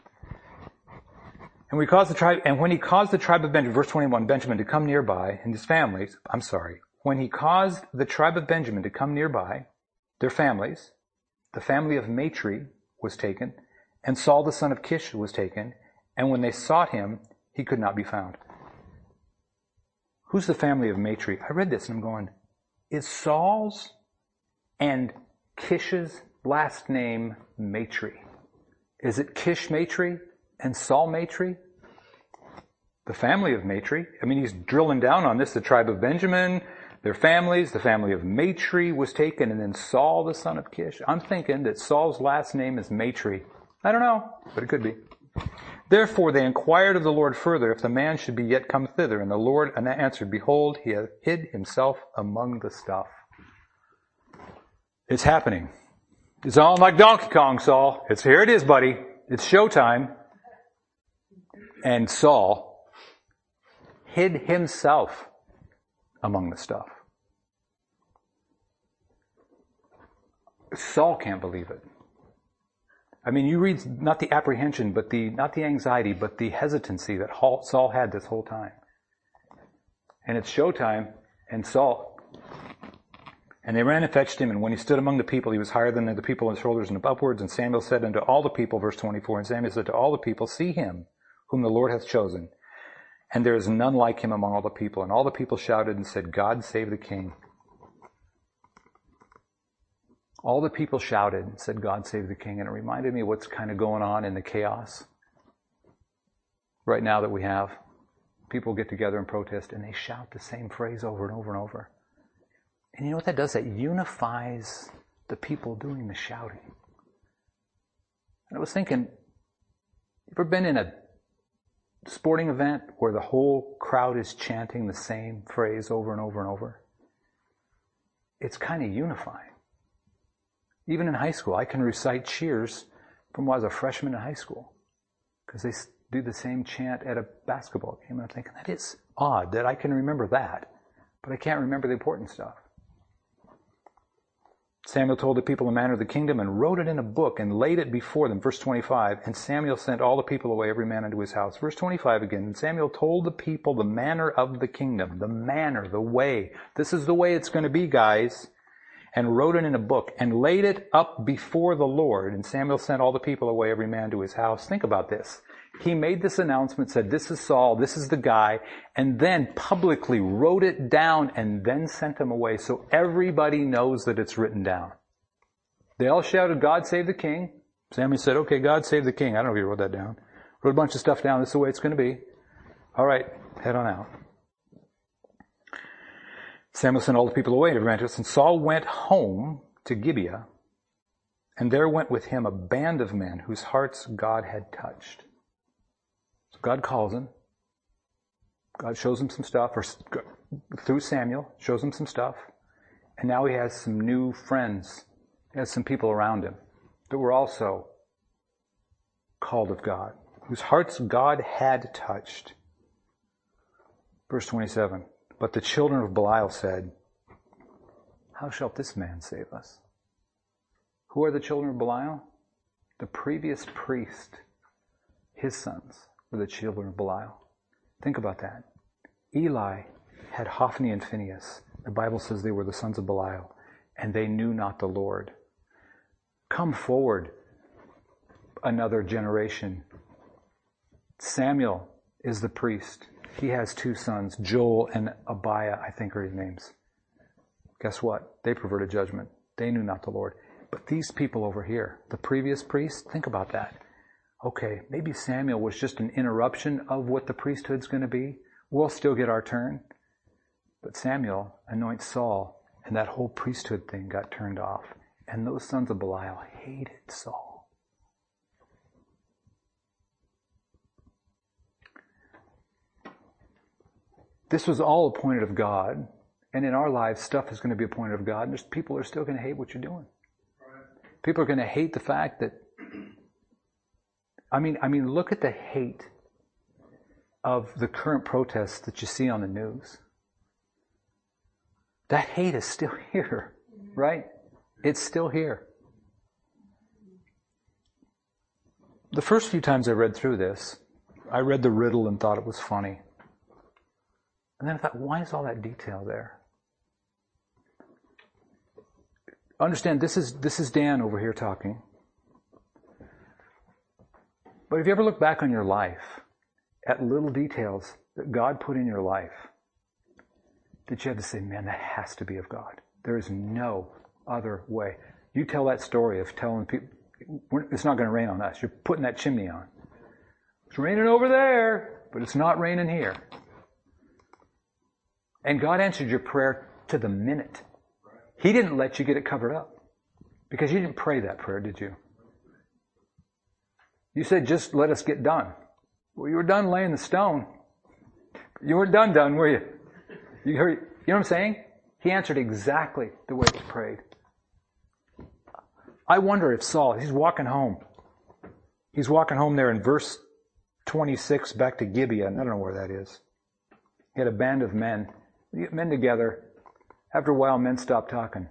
And we caused the tribe, and when he caused the tribe of Benjamin, verse twenty-one, Benjamin to come nearby, and his families, I'm sorry, when he caused the tribe of Benjamin to come nearby, their families, the family of Matri was taken, and Saul the son of Kish was taken, and when they sought him, he could not be found. Who's the family of Matri? I read this and I'm going, is Saul's and Kish's last name Matri? Is it Kish Matri and Saul Matri? The family of Matri. I mean, he's drilling down on this. The tribe of Benjamin, their families, the family of Matri was taken, and then Saul, the son of Kish. I'm thinking that Saul's last name is Matri. I don't know, but it could be. Therefore they inquired of the Lord further if the man should be yet come thither. And the Lord answered, Behold, he hath hid himself among the stuff. It's happening. It's on like Donkey Kong, Saul. It's here it is, buddy. It's showtime. And Saul hid himself among the stuff. Saul can't believe it. I mean, you read not the apprehension, but the, not the anxiety, but the hesitancy that Saul had this whole time. And it's showtime, and Saul, and they ran and fetched him, and when he stood among the people, he was higher than the people on his shoulders and upwards, and Samuel said unto all the people, verse twenty-four, and Samuel said to all the people, See him, whom the Lord hath chosen, and there is none like him among all the people. And all the people shouted and said, God save the king. All the people shouted and said, God save the king. And it reminded me of what's kind of going on in the chaos. right now that we have. People get together and protest, and they shout the same phrase over and over and over. And you know what that does? That unifies the people doing the shouting. And I was thinking, you ever been in a sporting event where the whole crowd is chanting the same phrase over and over and over? It's kind of unifying. Even in high school, I can recite cheers from when I was a freshman in high school, because they do the same chant at a basketball game. And I'm thinking, that is odd that I can remember that, but I can't remember the important stuff. Samuel told the people the manner of the kingdom and wrote it in a book and laid it before them. Verse twenty-five, and Samuel sent all the people away, every man unto his house. Verse twenty-five again, and Samuel told the people the manner of the kingdom, the manner, the way. This is the way it's going to be, guys. And wrote it in a book and laid it up before the Lord. And Samuel sent all the people away, every man to his house. Think about this. He made this announcement, said, this is Saul, this is the guy, and then publicly wrote it down and then sent him away so everybody knows that it's written down. They all shouted, God save the king. Samuel said, okay, God save the king. I don't know if you wrote that down. Wrote a bunch of stuff down. This is the way it's going to be. All right, head on out. Samuel sent all the people away to Ramses, and Saul went home to Gibeah, and there went with him a band of men whose hearts God had touched. So God calls him. God shows him some stuff, or through Samuel, shows him some stuff. And now he has some new friends. He has some people around him that were also called of God, whose hearts God had touched. Verse twenty-seven. But the children of Belial said, how shall this man save us? Who are the children of Belial? The previous priest, his sons, were the children of Belial. Think about that. Eli had Hophni and Phinehas. The Bible says they were the sons of Belial, and they knew not the Lord. Come forward another generation. Samuel is the priest. He has two sons, Joel and Abiah, I think are his names. Guess what? They perverted judgment. They knew not the Lord. But these people over here, the previous priest, think about that. Okay, maybe Samuel was just an interruption of what the priesthood's going to be. We'll still get our turn. But Samuel anoints Saul, and that whole priesthood thing got turned off. And those sons of Belial hated Saul. This was all appointed of God, and in our lives, stuff is going to be appointed of God, and just people are still going to hate what you're doing. People are going to hate the fact that, I mean, I mean, look at the hate of the current protests that you see on the news. That hate is still here, right? It's still here. The first few times I read through this, I read the riddle and thought it was funny. And then I thought, why is all that detail there? Understand, this is this is Dan over here talking. But if you ever look back on your life at little details that God put in your life, that you have to say, man, that has to be of God. There is no other way. You tell that story of telling people, it's not going to rain on us. You're putting that chimney on. It's raining over there, but it's not raining here. And God answered your prayer to the minute. He didn't let you get it covered up. Because you didn't pray that prayer, did you? You said, just let us get done. Well, you were done laying the stone. You weren't done done, were you? You heard, you know what I'm saying? He answered exactly the way it was prayed. I wonder if Saul, he's walking home. He's walking home there in verse twenty-six back to Gibeah. And I don't know where that is. He had a band of men. You get men together. After a while, men stop talking.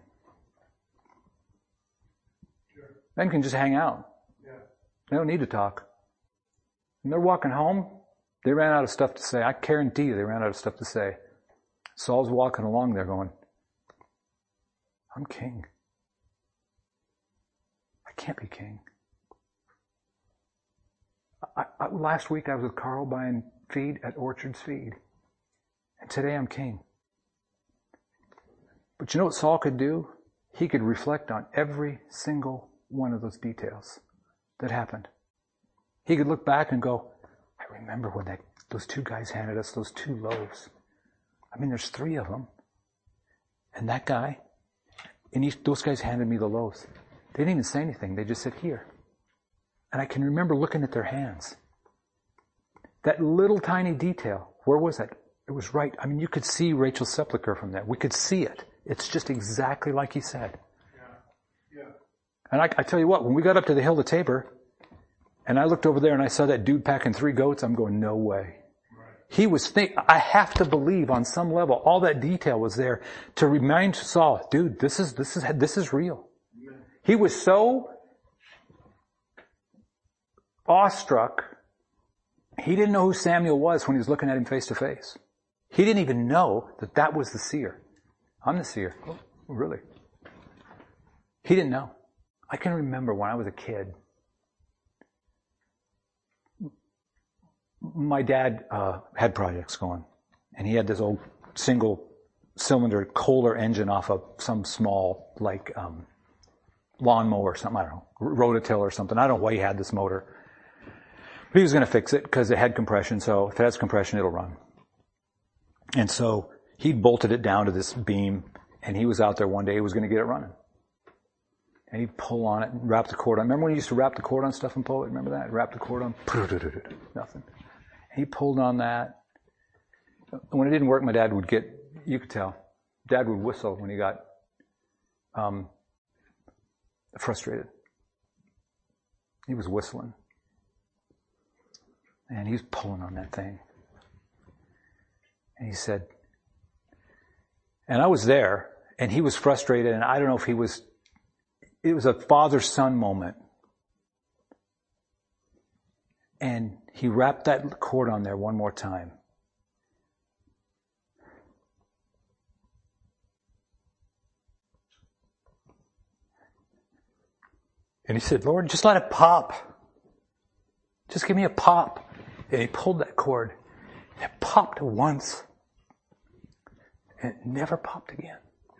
Sure. Men can just hang out. Yeah. They don't need to talk. And they're walking home. They ran out of stuff to say. I guarantee you they ran out of stuff to say. Saul's walking along there going, I'm king. I can't be king. I, I, last week I was with Carl buying feed at Orchard's Feed. And today I'm king. But you know what Saul could do? He could reflect on every single one of those details that happened. He could look back and go, I remember when that those two guys handed us those two loaves. I mean, there's three of them. And that guy, and he, those guys handed me the loaves. They didn't even say anything. They just said, here. And I can remember looking at their hands. That little tiny detail. Where was that? It was right. I mean, you could see Rachel's sepulcher from there. We could see it. It's just exactly like he said. Yeah. Yeah. And I, I tell you what, when we got up to the hill of Tabor, and I looked over there and I saw that dude packing three goats, I'm going, no way. Right. He was think. I have to believe on some level, all that detail was there to remind Saul, dude, this is this is this is real. Yeah. He was so awestruck. He didn't know who Samuel was when he was looking at him face to face. He didn't even know that that was the seer. I'm the seer. Oh, really? He didn't know. I can remember when I was a kid, my dad uh, had projects going, and he had this old single cylinder Kohler engine off of some small, like, um, lawnmower or something, I don't know, rototill or something. I don't know why he had this motor. But he was going to fix it because it had compression, so if it has compression, it'll run. And so he bolted it down to this beam, and he was out there one day, he was going to get it running. And he'd pull on it and wrap the cord on. Remember when he used to wrap the cord on stuff and pull it? Remember that? Wrap the cord on? Nothing. And he pulled on that. When it didn't work, my dad would get, you could tell, Dad would whistle when he got um, frustrated. He was whistling. And he's pulling on that thing. And he said, and I was there, and he was frustrated, and I don't know if he was, it was a father-son moment. And he wrapped that cord on there one more time. And he said, Lord, just let it pop. Just give me a pop. And he pulled that cord. And it popped once. And it never popped again.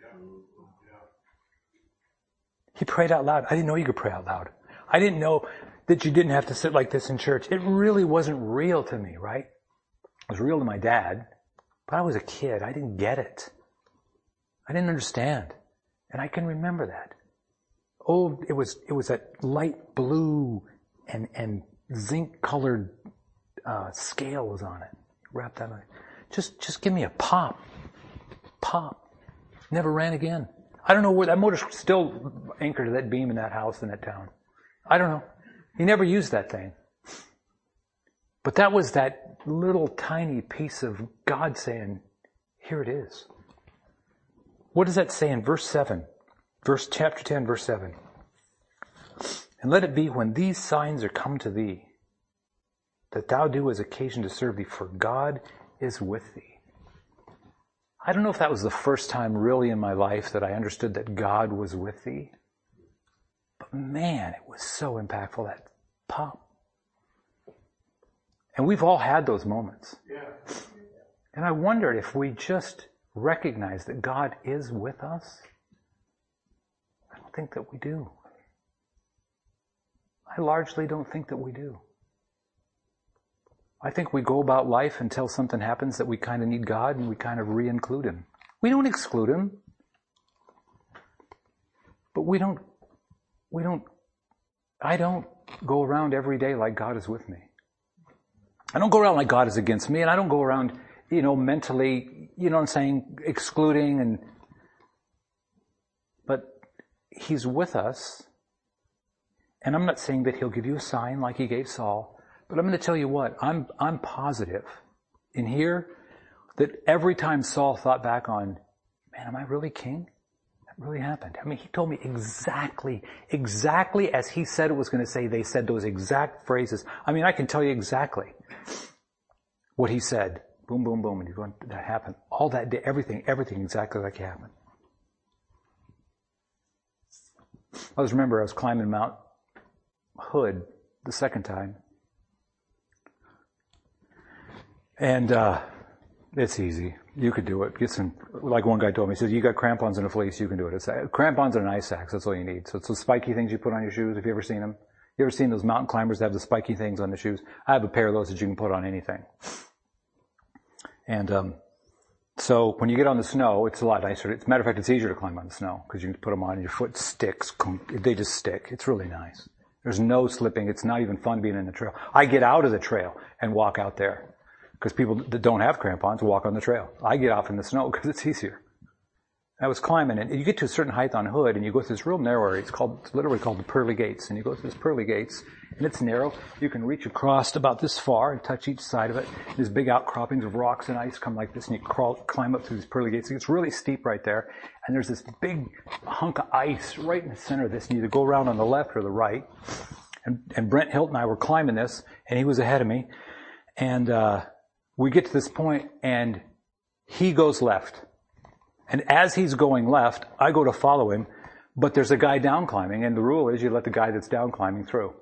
He prayed out loud. I didn't know you could pray out loud. I didn't know that you didn't have to sit like this in church. It really wasn't real to me, right? It was real to my dad. But I was a kid. I didn't get it. I didn't understand. And I can remember that. Oh, it was, it was that light blue and, and zinc colored, uh, scale was on it. Wrapped that on it. Just, just give me a pop. Pop. Never ran again. I don't know where, that motor's still anchored to that beam in that house in that town. I don't know. He never used that thing. But that was that little tiny piece of God saying, here it is. What does that say in verse seven? Verse, chapter ten, verse seven. And let it be when these signs are come to thee, that thou do as occasion to serve thee, for God is with thee. I don't know if that was the first time really in my life that I understood that God was with thee. But man, it was so impactful, that pop. And we've all had those moments. Yeah. And I wondered if we just recognize that God is with us. I don't think that we do. I largely don't think that we do. I think we go about life until something happens that we kind of need God and we kind of re-include Him. We don't exclude Him. But we don't, we don't, I don't go around every day like God is with me. I don't go around like God is against me, and I don't go around, you know, mentally, you know what I'm saying, excluding and, but He's with us. And I'm not saying that He'll give you a sign like He gave Saul, but I'm going to tell you what, I'm, I'm positive in here that every time Saul thought back on, man, am I really king? That really happened. I mean, he told me exactly, exactly as he said it was going to say, they said those exact phrases. I mean, I can tell you exactly what he said. Boom, boom, boom. And you're going, that happened. All that day, everything, everything exactly like it happened. I just remember I was climbing Mount Hood the second time. And, uh, it's easy. You could do it. Get some, like one guy told me, he says, you got crampons and a fleece, you can do it. It's, uh, crampons and an ice axe, that's all you need. So it's those spiky things you put on your shoes, have you ever seen them? You ever seen those mountain climbers that have the spiky things on the shoes? I have a pair of those that you can put on anything. And um, so when you get on the snow, it's a lot nicer. As a matter of fact, it's easier to climb on the snow because you can put them on and your foot sticks. They just stick. It's really nice. There's no slipping. It's not even fun being in the trail. I get out of the trail and walk out there because people that don't have crampons walk on the trail. I get off in the snow because it's easier. I was climbing, and you get to a certain height on Hood, and you go through this real narrow area. It's called, it's literally called the Pearly Gates. And you go through this Pearly Gates, and it's narrow. You can reach across about this far and touch each side of it. There's big outcroppings of rocks and ice come like this, and you crawl, climb up through these Pearly Gates. It's really steep right there. And there's this big hunk of ice right in the center of this, and you either go around on the left or the right. And, and Brent Hilt and I were climbing this, and he was ahead of me. And uh we get to this point, and he goes left. And as he's going left, I go to follow him, but there's a guy down climbing, and the rule is you let the guy that's down climbing through.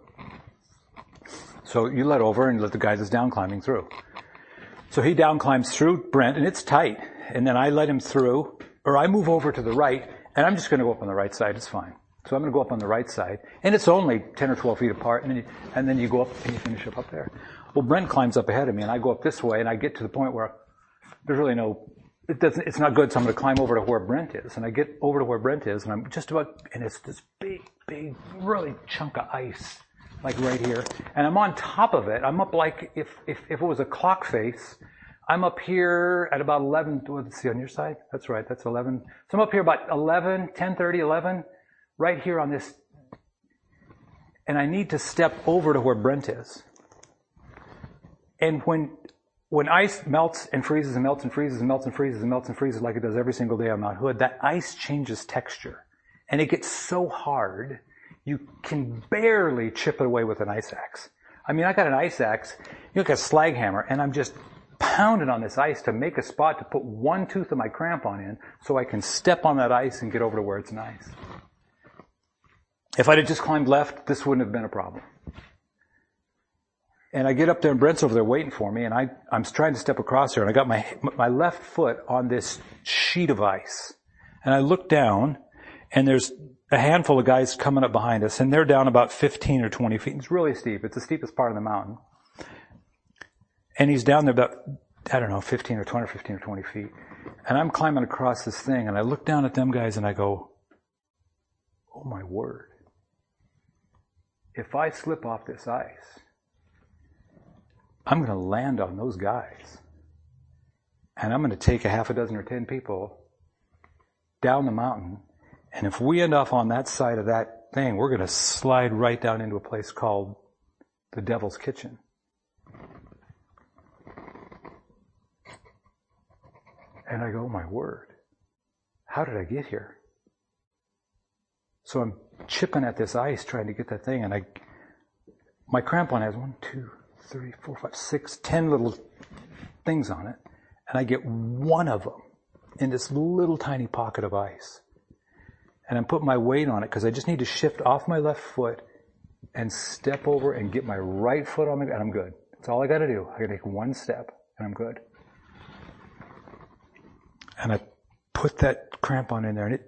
So you let over and let the guy that's down climbing through. So he down climbs through Brent, and it's tight. And then I let him through, or I move over to the right, and I'm just going to go up on the right side. It's fine. So I'm going to go up on the right side, and it's only ten or twelve feet apart, and then you, and then you go up and you finish up up there. Well, Brent climbs up ahead of me, and I go up this way, and I get to the point where there's really no, it doesn't, it's not good, so I'm going to climb over to where Brent is. And I get over to where Brent is, and I'm just about, and it's this big, big, really chunk of ice, like right here. And I'm on top of it. I'm up like, if, if, if it was a clock face, I'm up here at about eleven, let's see, on your side? That's right, that's eleven. So I'm up here about eleven, ten thirty, eleven, right here on this, and I need to step over to where Brent is. And when when ice melts and freezes and melts and freezes and melts and freezes and melts and freezes like it does every single day on Mount Hood, that ice changes texture. And it gets so hard, you can barely chip it away with an ice axe. I mean, I got an ice axe, you look at a slag hammer, and I'm just pounding on this ice to make a spot to put one tooth of my crampon in so I can step on that ice and get over to where it's nice. If I'd have just climbed left, this wouldn't have been a problem. And I get up there, and Brent's over there waiting for me, and I, I'm trying to step across there, and I got my, my left foot on this sheet of ice. And I look down, and there's a handful of guys coming up behind us, and they're down about fifteen or twenty feet. It's really steep. It's the steepest part of the mountain. And he's down there about, I don't know, fifteen or twenty, fifteen or twenty feet. And I'm climbing across this thing, and I look down at them guys, and I go, oh my word. If I slip off this ice, I'm going to land on those guys. And I'm going to take a half a dozen or ten people down the mountain. And if we end up on that side of that thing, we're going to slide right down into a place called the Devil's Kitchen. And I go, oh my word, how did I get here? So I'm chipping at this ice trying to get that thing, and I, my crampon has one, two, three, four, five, six, ten little things on it, and I get one of them in this little tiny pocket of ice. And I'm putting my weight on it because I just need to shift off my left foot and step over and get my right foot on the ground, and I'm good. That's all I got to do. I got to take one step, and I'm good. And I put that crampon in there, and it,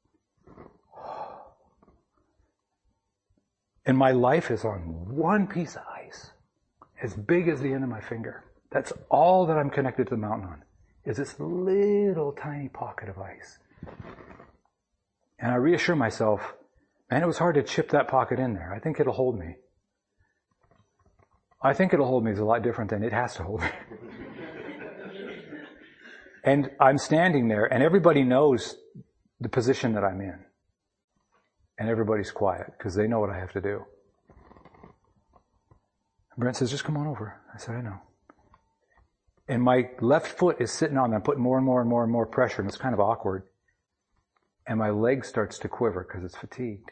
and my life is on one piece of ice, as big as the end of my finger. That's all that I'm connected to the mountain on, is this little tiny pocket of ice. And I reassure myself, man, it was hard to chip that pocket in there. I think it'll hold me. I think it'll hold me is a lot different than it has to hold me. And I'm standing there, and everybody knows the position that I'm in. And everybody's quiet, because they know what I have to do. And Brent says, just come on over. I said, I know. And my left foot is sitting on me. I'm putting more and more and more and more pressure, and it's kind of awkward. And my leg starts to quiver because it's fatigued.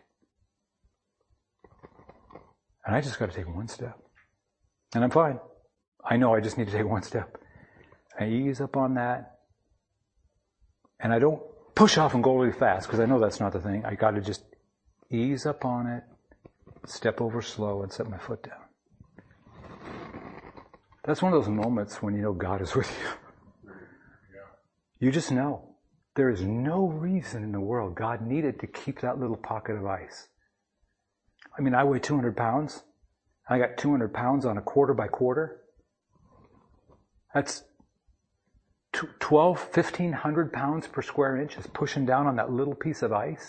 And I just got to take one step. And I'm fine. I know I just need to take one step. I ease up on that. And I don't push off and go really fast, because I know that's not the thing. I got to just ease up on it, step over slow, and set my foot down. That's one of those moments when you know God is with you. You just know. There is no reason in the world God needed to keep that little pocket of ice. I mean, I weigh two hundred pounds. I got two hundred pounds on a quarter by quarter. That's twelve, fifteen hundred pounds per square inch is pushing down on that little piece of ice.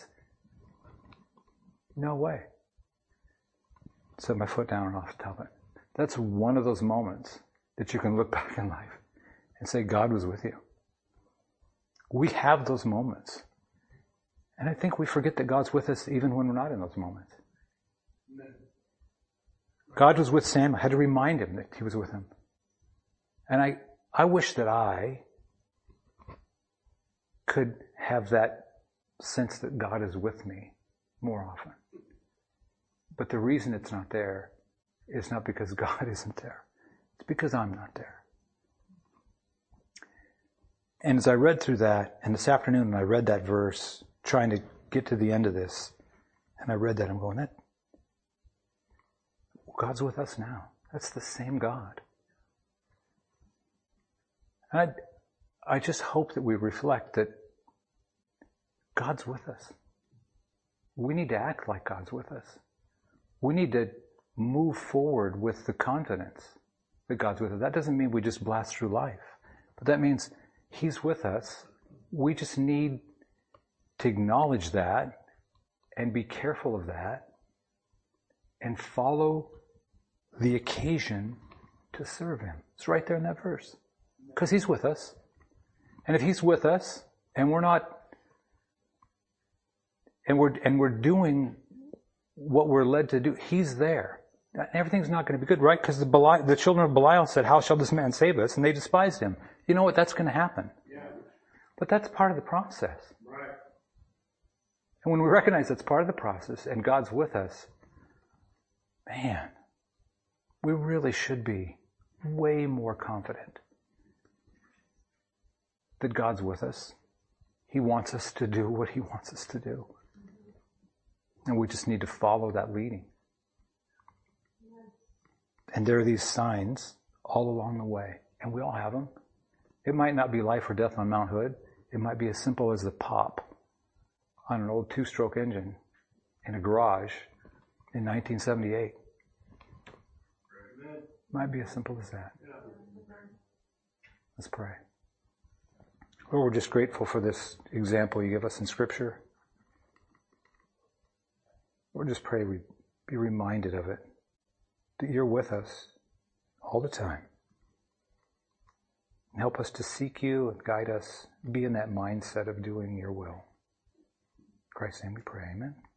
No way. Set my foot down off the top of it. That's one of those moments that you can look back in life and say, God was with you. We have those moments. And I think we forget that God's with us even when we're not in those moments. God was with Sam. I had to remind him that he was with him. And I, I wish that I could have that sense that God is with me more often. But the reason it's not there is not because God isn't there. It's because I'm not there. And as I read through that, and this afternoon I read that verse, trying to get to the end of this, and I read that, I'm going, that God's with us now. That's the same God. And I, I just hope that we reflect that God's with us. We need to act like God's with us. We need to move forward with the confidence that God's with us. That doesn't mean we just blast through life, but that means He's with us. We just need to acknowledge that and be careful of that and follow the occasion to serve Him. It's right there in that verse. Because He's with us. And if He's with us and we're not, and we're, and we're doing what we're led to do, He's there. Everything's not going to be good, right? Because the, Belial, the children of Belial said, how shall this man save us? And they despised him. You know what? That's going to happen. Yeah. But that's part of the process. Right. And when we recognize that's part of the process and God's with us, man, we really should be way more confident that God's with us. He wants us to do what He wants us to do. And we just need to follow that leading. And there are these signs all along the way. And we all have them. It might not be life or death on Mount Hood. It might be as simple as the pop on an old two-stroke engine in a garage in nineteen seventy-eight. It might be as simple as that. Let's pray. Lord, we're just grateful for this example you give us in Scripture. Lord, just pray we be reminded of it, that you're with us all the time. And help us to seek you and guide us, be in that mindset of doing your will. In Christ's name we pray, amen.